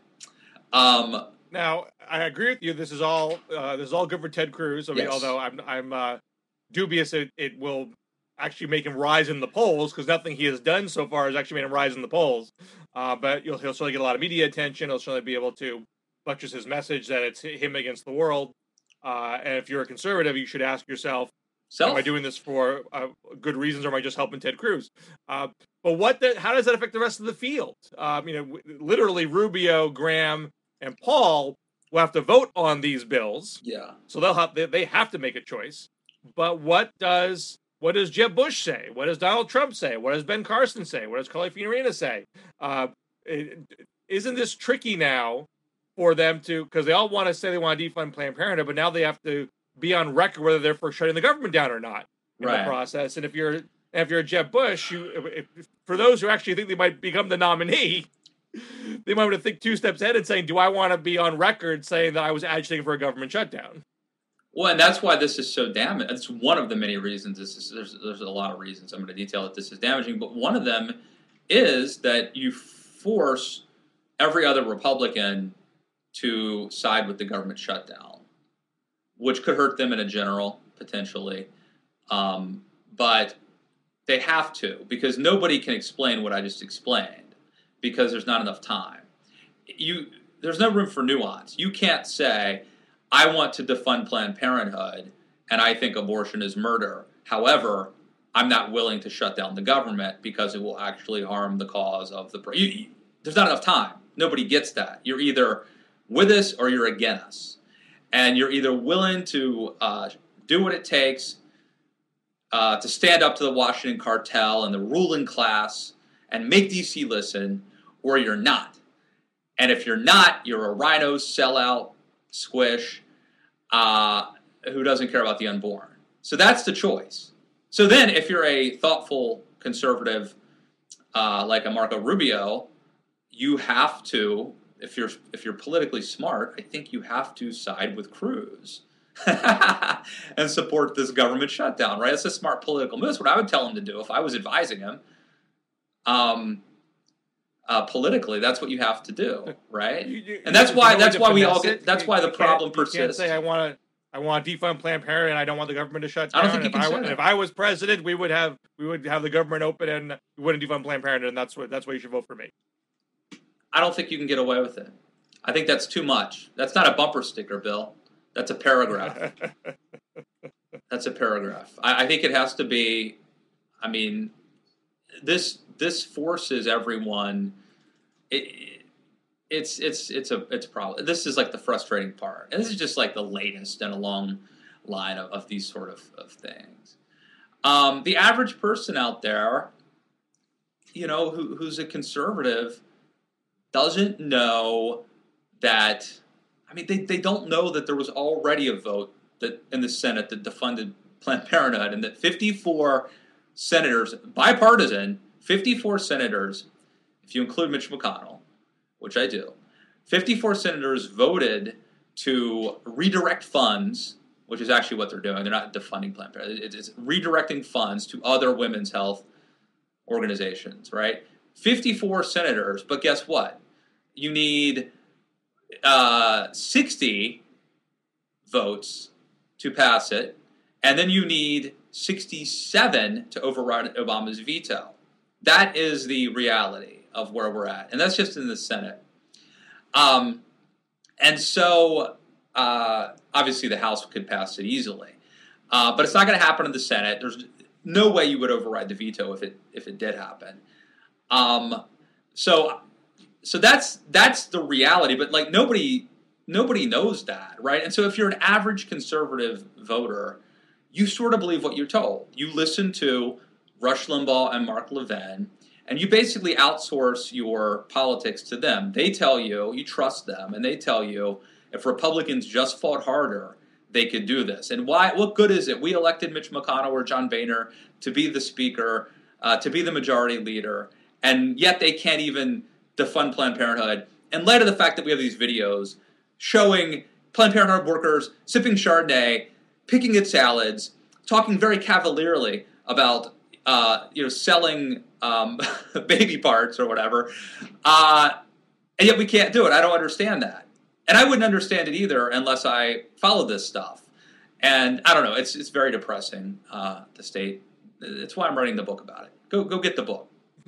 Um, Now, I agree with you. This is all uh, this is all good for Ted Cruz. I mean, yes. although I'm I'm uh, dubious it, it will actually make him rise in the polls, because nothing he has done so far has actually made him rise in the polls. Uh, but you'll, he'll certainly get a lot of media attention. He'll certainly be able to buttress his message that it's him against the world. Uh, and if you're a conservative, you should ask yourself, Self? am I doing this for uh, good reasons, or am I just helping Ted Cruz? Uh, but what? The, how does that affect the rest of the field? Um, you know, literally Rubio, Graham, and Paul will have to vote on these bills. Yeah. So they'll have they, they have to make a choice. But what does what does Jeb Bush say? What does Donald Trump say? What does Ben Carson say? What does Carly Fiorina say? Uh, it, isn't this tricky now for them to, because they all want to say they want to defund Planned Parenthood, but now they have to be on record whether they're for shutting the government down or not in Right. the process. And if you're if you're Jeb Bush, you if, for those who actually think they might become the nominee, they might want to think two steps ahead and saying, do I want to be on record saying that I was agitating for a government shutdown? Well, and that's why this is so damaging. It's one of the many reasons. This is there's there's a lot of reasons. I'm going to detail that this is damaging, but one of them is that you force every other Republican to side with the government shutdown, which could hurt them in a general, potentially. Um, but they have to, because nobody can explain what I just explained, because there's not enough time. You There's no room for nuance. You can't say, I want to defund Planned Parenthood, and I think abortion is murder. However, I'm not willing to shut down the government because it will actually harm the cause of the... You, you, there's not enough time. Nobody gets that. You're either with us or you're against us. And you're either willing to uh, do what it takes uh, to stand up to the Washington cartel and the ruling class and make D C listen, or you're not. And if you're not, you're a rhino sellout squish uh, who doesn't care about the unborn. So that's the choice. So then if you're a thoughtful conservative uh, like a Marco Rubio, you have to, if you're if you're politically smart, I think you have to side with Cruz and support this government shutdown, right? It's a smart political move. That's what I would tell him to do if I was advising him. Um, uh, politically, that's what you have to do, right? You, you, and that's why that's why we all it. get. That's you, why the you problem you persists. You can't say I want to. I want to defund Planned Parenthood, and I don't want the government to shut down. I don't think you can if say I, that. If I was president, we would have we would have the government open, and we wouldn't defund Planned Parenthood, and that's what that's why you should vote for me. I don't think you can get away with it. I think that's too much. That's not a bumper sticker, Bill. That's a paragraph. That's a paragraph. I, I think it has to be. I mean, this this forces everyone. It, It's it's it's a it's a problem. This is like the frustrating part, and this is just like the latest in a long line of, of these sort of, of things. Um, the average person out there, you know, who, who's a conservative, doesn't know that. I mean, they, they don't know that there was already a vote that in the Senate that defunded Planned Parenthood, and that fifty-four senators, bipartisan, fifty-four senators, if you include Mitch McConnell, which I do, fifty-four senators voted to redirect funds, which is actually what they're doing. They're not defunding Planned Parenthood. It's redirecting funds to other women's health organizations, right? fifty-four senators, but guess what? You need uh, sixty votes to pass it, and then you need sixty-seven to override Obama's veto. That is the reality of where we're at, and that's just in the Senate. Um, and so, uh, obviously, the House could pass it easily, uh, but it's not going to happen in the Senate. There's no way you would override the veto if it if it did happen. Um, so, so that's that's the reality. But like nobody nobody knows that, right? And so, if you're an average conservative voter, you sort of believe what you're told. You listen to Rush Limbaugh and Mark Levin, and you basically outsource your politics to them. They tell you, you trust them, and they tell you if Republicans just fought harder, they could do this. And why? What good is it? We elected Mitch McConnell or John Boehner to be the speaker, uh, to be the majority leader, and yet they can't even defund Planned Parenthood. In light of the fact that we have these videos showing Planned Parenthood workers sipping Chardonnay, picking at salads, talking very cavalierly about uh, you know selling um, baby parts or whatever, uh, and yet we can't do it. I don't understand that, and I wouldn't understand it either unless I followed this stuff. And I don't know. It's it's very depressing. Uh, the state. It's why I'm writing the book about it. Go go get the book.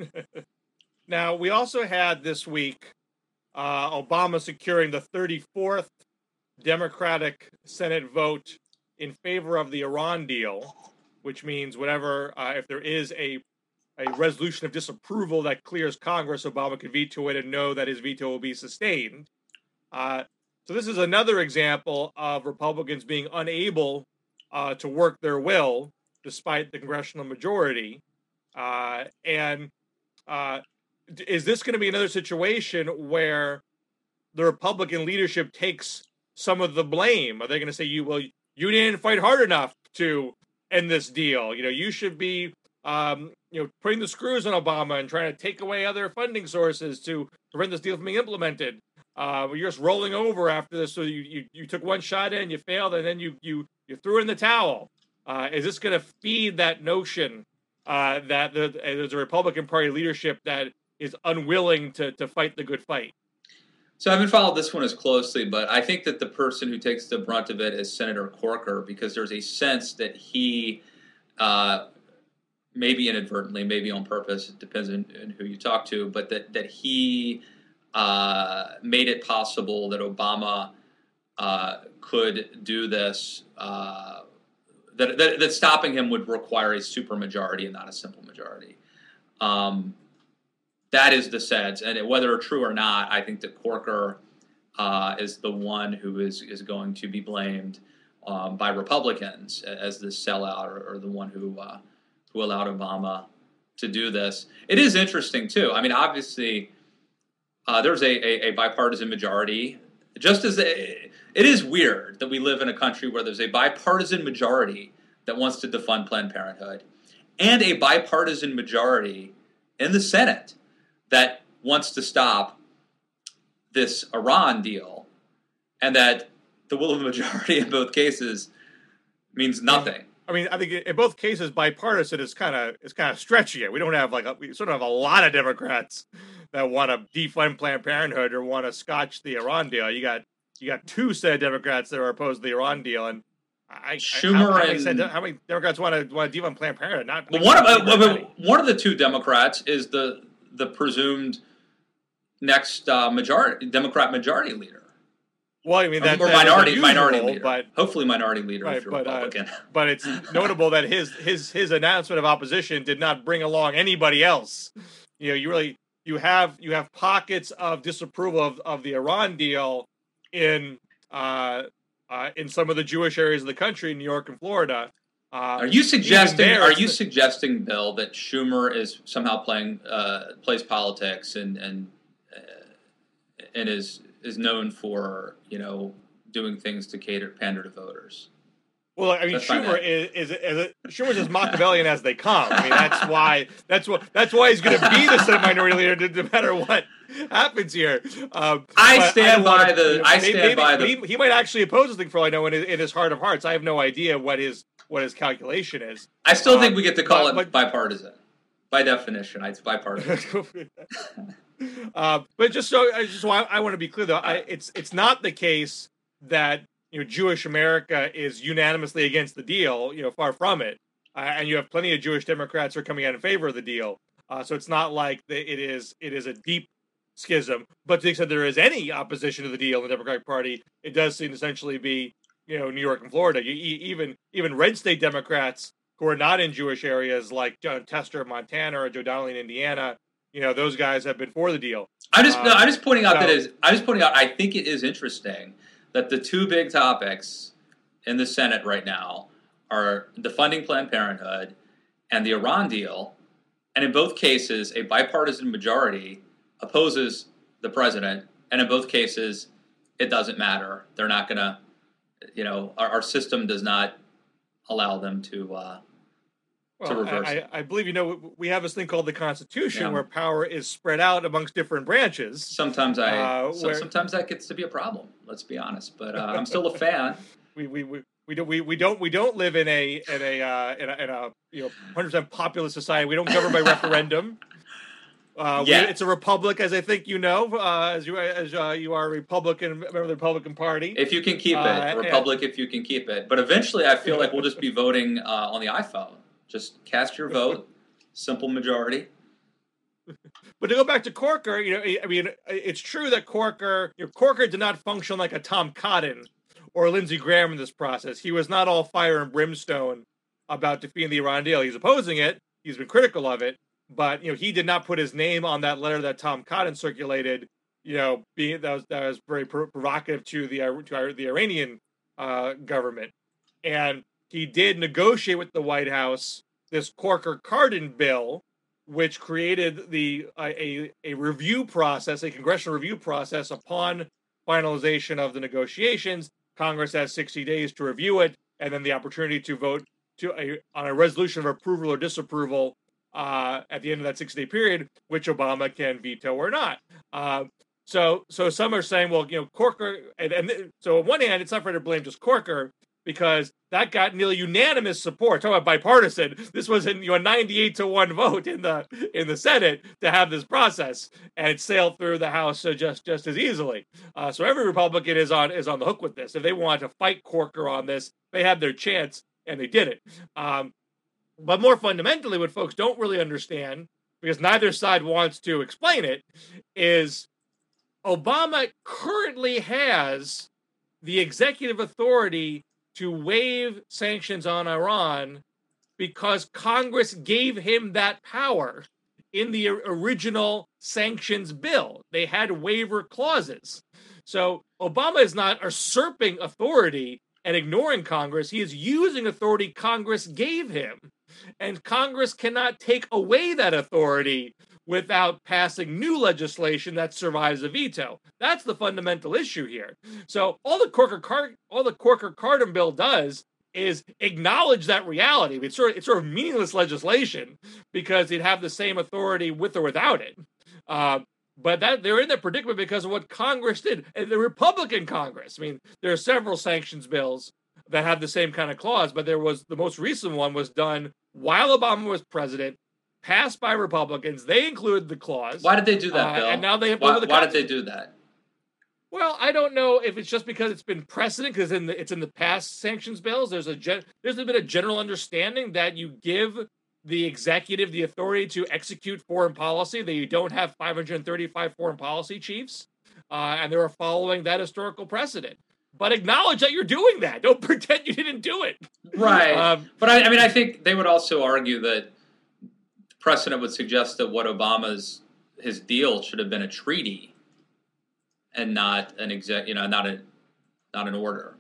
Now we also had this week uh, Obama securing the thirty-fourth Democratic Senate vote in favor of the Iran deal, which means whatever, uh, if there is a a resolution of disapproval that clears Congress, Obama can veto it and know that his veto will be sustained. Uh, so this is another example of Republicans being unable uh, to work their will despite the congressional majority. Uh, and uh, is this going to be another situation where the Republican leadership takes some of the blame? Are they going to say, you, well, you didn't fight hard enough to end this deal? You know, you should be, um, you know, putting the screws on Obama and trying to take away other funding sources to prevent this deal from being implemented. Uh, you're just rolling over after this. So you, you, you took one shot in, you failed, and then you, you, you threw in the towel. Uh, is this going to feed that notion uh, that the, there's a Republican Party leadership that is unwilling to, to fight the good fight? So I haven't followed this one as closely, but I think that the person who takes the brunt of it is Senator Corker, because there's a sense that he, uh, maybe inadvertently, maybe on purpose, it depends on, on who you talk to, but that, that he uh, made it possible that Obama uh, could do this, uh, that, that, that stopping him would require a supermajority and not a simple majority. Um, that is the sense, and whether true or not, I think that Corker uh, is the one who is, is going to be blamed um, by Republicans as the sellout, or, or the one who uh, who allowed Obama to do this. It is interesting too. I mean, obviously, uh, there's a, a, a bipartisan majority. Just as a, it is weird that we live in a country where there's a bipartisan majority that wants to defund Planned Parenthood, and a bipartisan majority in the Senate that wants to stop this Iran deal, and that the will of the majority in both cases means nothing. I mean, I think in both cases, bipartisan is kind of is kind of stretching it. We don't have like a, we sort of have a lot of Democrats that want to defund Planned Parenthood or want to scotch the Iran deal. You got you got two Senate Democrats that are opposed to the Iran deal, and I, Schumer I, how, how, and many, how many Democrats want to want to defund Planned Parenthood? Not well, one of uh, one of the two Democrats is the the presumed next uh, majority Democrat majority leader. Well, I mean, that, or that minority unusual, minority leader, but hopefully minority leader right, if you're but, Republican. Uh, but it's notable that his his his announcement of opposition did not bring along anybody else. You know, you really you have you have pockets of disapproval of, of the Iran deal in uh, uh, in some of the Jewish areas of the country, New York and Florida. Uh, are you suggesting? there, are you suggesting, Bill, that Schumer is somehow playing uh, plays politics and and uh, and is is known for, you know, doing things to cater pander to voters? Well, I mean, that's Schumer is, is, is Schumer's as Machiavellian as they come. I mean, that's why that's what that's why he's going to be the Senate Minority Leader, no matter what happens here. Um, I stand I by the. You know, I stand maybe, by maybe, the. He, he might actually oppose this thing, for all I know, in his, in his heart of hearts. I have no idea what his what his calculation is. I still um, think we get to call but, it bipartisan. By definition, it's bipartisan. uh, but just so, just so I, I want to be clear, though, I, it's it's not the case that, you know, Jewish America is unanimously against the deal. You know, far from it. Uh, and you have plenty of Jewish Democrats who are coming out in favor of the deal. Uh, so it's not like the, it is it is a deep schism. But to the extent there is any opposition to the deal in the Democratic Party, it does seem to essentially be, you know, New York and Florida. You, even even red state Democrats who are not in Jewish areas, like John Tester of Montana or Joe Donnelly in Indiana, you know, those guys have been for the deal. I'm just, um, no, I'm just pointing out so, that is, I'm just pointing out. I think it is interesting that the two big topics in the Senate right now are defunding Planned Parenthood and the Iran deal, and in both cases, a bipartisan majority opposes the president, and in both cases, it doesn't matter. They're not going to, you know, our, our system does not allow them to. Uh, Well, to reverse I, it. I believe, you know, we have this thing called the Constitution, Yeah. where power is spread out amongst different branches. Sometimes I, uh, so, where, sometimes that gets to be a problem. Let's be honest, but uh, I'm still a fan. we we we. We don't we, we don't we don't live in a in a uh, in a, in a you know one hundred percent populist society. We don't govern by referendum. Uh, yeah. we, it's a republic, as I think you know, uh, as you as uh, you are a Republican member of the Republican Party. If you can keep it, uh, republic. If you can keep it, but eventually, I feel like we'll just be voting uh, on the iPhone. Just cast your vote, simple majority. But to go back to Corker, you know, I mean, it's true that Corker, you know, Corker did not function like a Tom Cotton or Lindsey Graham in this process. He was not all fire and brimstone about defeating the Iran deal. He's opposing it. He's been critical of it, but, you know, he did not put his name on that letter that Tom Cotton circulated. You know, being that was that was very provocative to the to the Iranian uh, government, and he did negotiate with the White House this Corker-Cardin bill, which created the uh, a a review process, a congressional review process upon finalization of the negotiations, Congress has sixty days to review it, and then the opportunity to vote to a, on a resolution of approval or disapproval uh, at the end of that sixty-day period, which Obama can veto or not. Uh, so, so some are saying, well, you know, Corker, and, and so on one hand, it's not fair to blame just Corker, because that got nearly unanimous support. Talking about bipartisan, this was in you know, a ninety-eight to one vote in the in the Senate to have this process, and it sailed through the House uh, just just as easily. Uh, so every Republican is on is on the hook with this. If they want to fight Corker on this, they had their chance, and they did it. Um, but more fundamentally, what folks don't really understand, because neither side wants to explain it, is Obama currently has the executive authority to waive sanctions on Iran because Congress gave him that power in the original sanctions bill. They had waiver clauses. So Obama is not usurping authority and ignoring Congress. He is using authority Congress gave him. And Congress cannot take away that authority without passing new legislation that survives a veto. That's the fundamental issue here. So all the Corker Car- all the Corker Cardin bill does is acknowledge that reality. I mean, it's sort of, it's sort of meaningless legislation because they'd have the same authority with or without it. Uh, but that they're in that predicament because of what Congress did. And the Republican Congress, I mean, there are several sanctions bills that have the same kind of clause, but there was the most recent one was done while Obama was president, passed by Republicans. They included the clause. Why did they do that, uh, Bill? And now they have why, the why did they do that? Well, I don't know if it's just because it's been precedent, because in the, it's in the past sanctions bills. There's a gen, there's been a general understanding that you give the executive the authority to execute foreign policy, that you don't have five hundred thirty-five foreign policy chiefs, uh, and they were following that historical precedent. But acknowledge that you're doing that. Don't pretend you didn't do it. Right. Um, but I, I mean, I think they would also argue that precedent would suggest that what Obama's his deal should have been a treaty and not an exec, you know, not a not an order.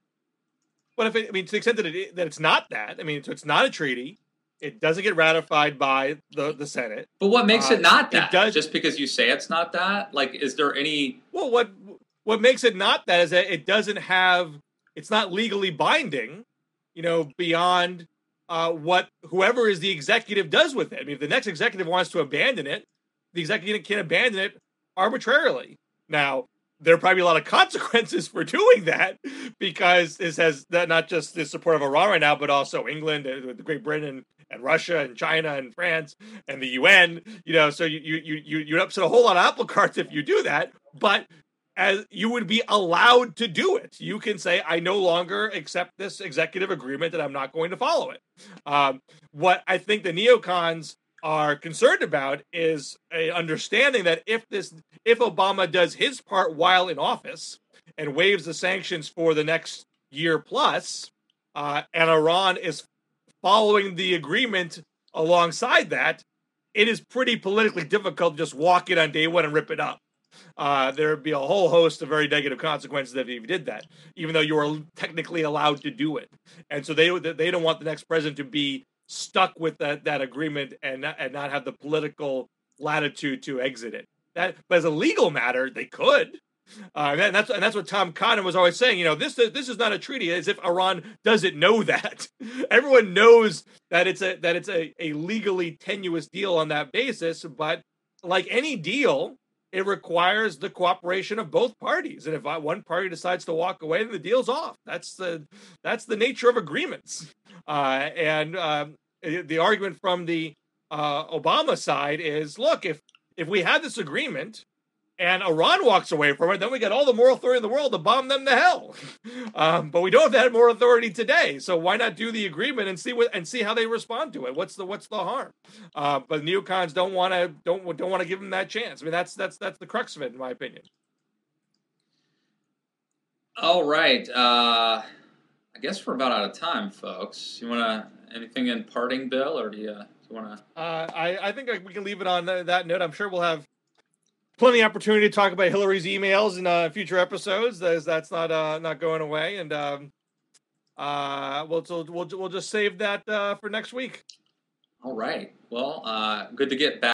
But if it, I mean, to the extent that it that it's not that, I mean, so it's not a treaty. It doesn't get ratified by the, the Senate. But what makes uh, it not that? It does, just because you say it's not that? Like, is there any? Well, what what makes it not that is that it doesn't have. It's not legally binding, you know, beyond uh, what whoever is the executive does with it. I mean, if the next executive wants to abandon it, the executive can abandon it arbitrarily. Now, there are probably a lot of consequences for doing that because this has not just the support of Iran right now, but also England, and Great Britain, and Russia, and China, and France, and the U N. You know, so you you you you upset a whole lot of apple carts if you do that. But as you would be allowed to do it, you can say, "I no longer accept this executive agreement, and I'm not going to follow it." Um, what I think the neocons are concerned about is a understanding that if this if Obama does his part while in office and waives the sanctions for the next year plus, uh, and Iran is following the agreement alongside that, it is pretty politically difficult to just walk in on day one and rip it up. Uh, there would be a whole host of very negative consequences if you did that, even though you are technically allowed to do it. And so they they don't want the next president to be stuck with that, that agreement and not, and not have the political latitude to exit it. That, but as a legal matter, they could. Uh, and that's and that's what Tom Cotton was always saying. You know, this this is not a treaty. As if Iran doesn't know that. Everyone knows that it's a that it's a, a legally tenuous deal on that basis. But like any deal, it requires the cooperation of both parties. And if one party decides to walk away, then the deal's off. That's the that's the nature of agreements. Uh, and um, the argument from the uh, Obama side is, look, if if we had this agreement and Iran walks away from it, then we got all the moral authority in the world to bomb them to hell. um, but we don't have that moral authority today, so why not do the agreement and see what and see how they respond to it? What's the what's the harm? Uh, but neocons don't want to don't don't want to give them that chance. I mean, that's that's that's the crux of it, in my opinion. All right. Uh... I guess we're about out of time, folks. You want to anything in parting, Bill, or do you, do you want to? Uh, I I think we can leave it on that note. I'm sure we'll have plenty of opportunity to talk about Hillary's emails in uh, future episodes. As that's not uh, not going away, and um, uh, we'll we'll we'll just save that uh, for next week. All right. Well, uh, good to get back.